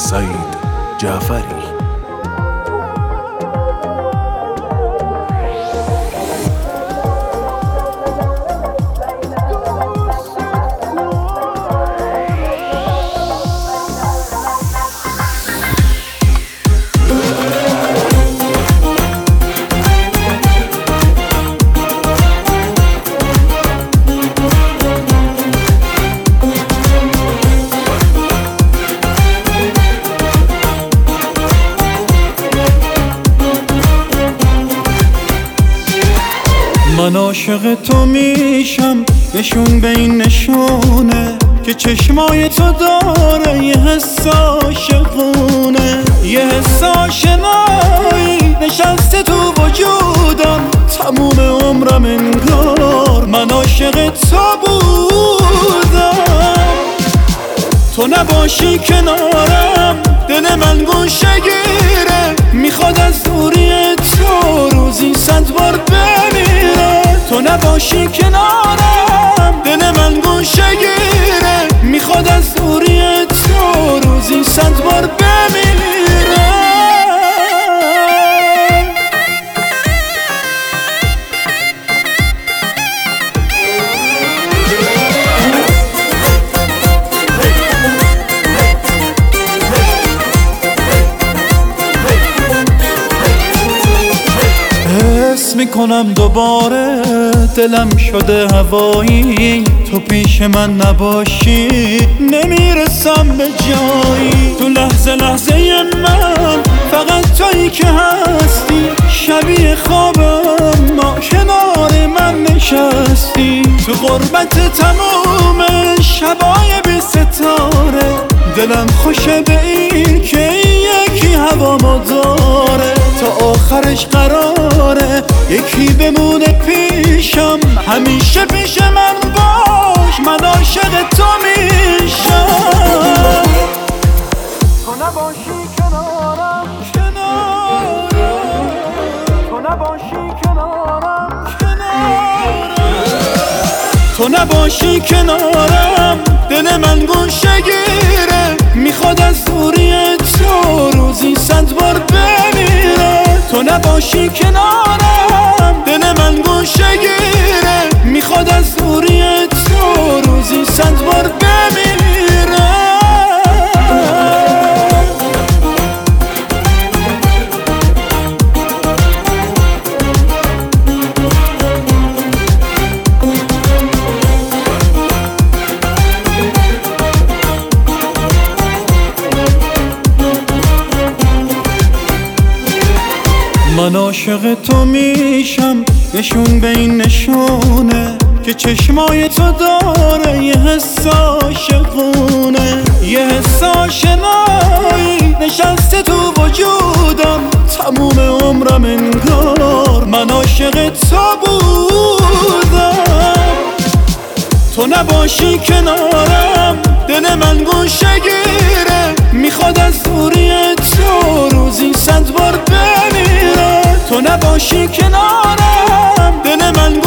سعید جعفری. من عاشق تو میشم، نشون به این نشونه که چشمای تو داره یه حس عاشقونه، یه حس آشنایی نشسته تو وجودم، تموم عمرم انگار من عاشق تو بودم. تو نباشی کنارم دل من گوشه گیره، میخواد از دوری تو روزی 100 بار بمیره. تو نباشی کنارم دل من گوشه گیره، میخواد از دوری تو روزی 100 بار بمیره. حس میکنم دوباره دلم شده هوایی، تو پیش من نباشی نمیرسم به جایی. تو لحظه لحظه من فقط تویی که هستی، شبیه خوابم ما کنار من نشستی. تو غربت تموم شبای بی ستاره، دلم خوشه به این که یکی هوامو داره. تا آخرش قراره یکی بمونه پیشم، همیشه پیش من باش، من عاشق تو میشم. تو نباشی کنارم، تو نباشی کنارم، تو نباشی کنارم دل من گوشه گیره، میخواد از دوری تو روزی 100 بار بمیره. تو نباشی کنارم دل من گوشه گیره، میخواد از دوری تو روزی 100 بار بمیره. من عاشق تو میشم، نشون به این نشونه که چشمای تو داره یه حس عاشقونه، یه حس آشنایی نشسته تو وجودم، تموم عمرم انگار من عاشق تو بودم. تو نباشی کنارم دل من گوشه گیره، میخواد از دوری تو روزی 100 بار بمیره. تو نباشی کنارم دل من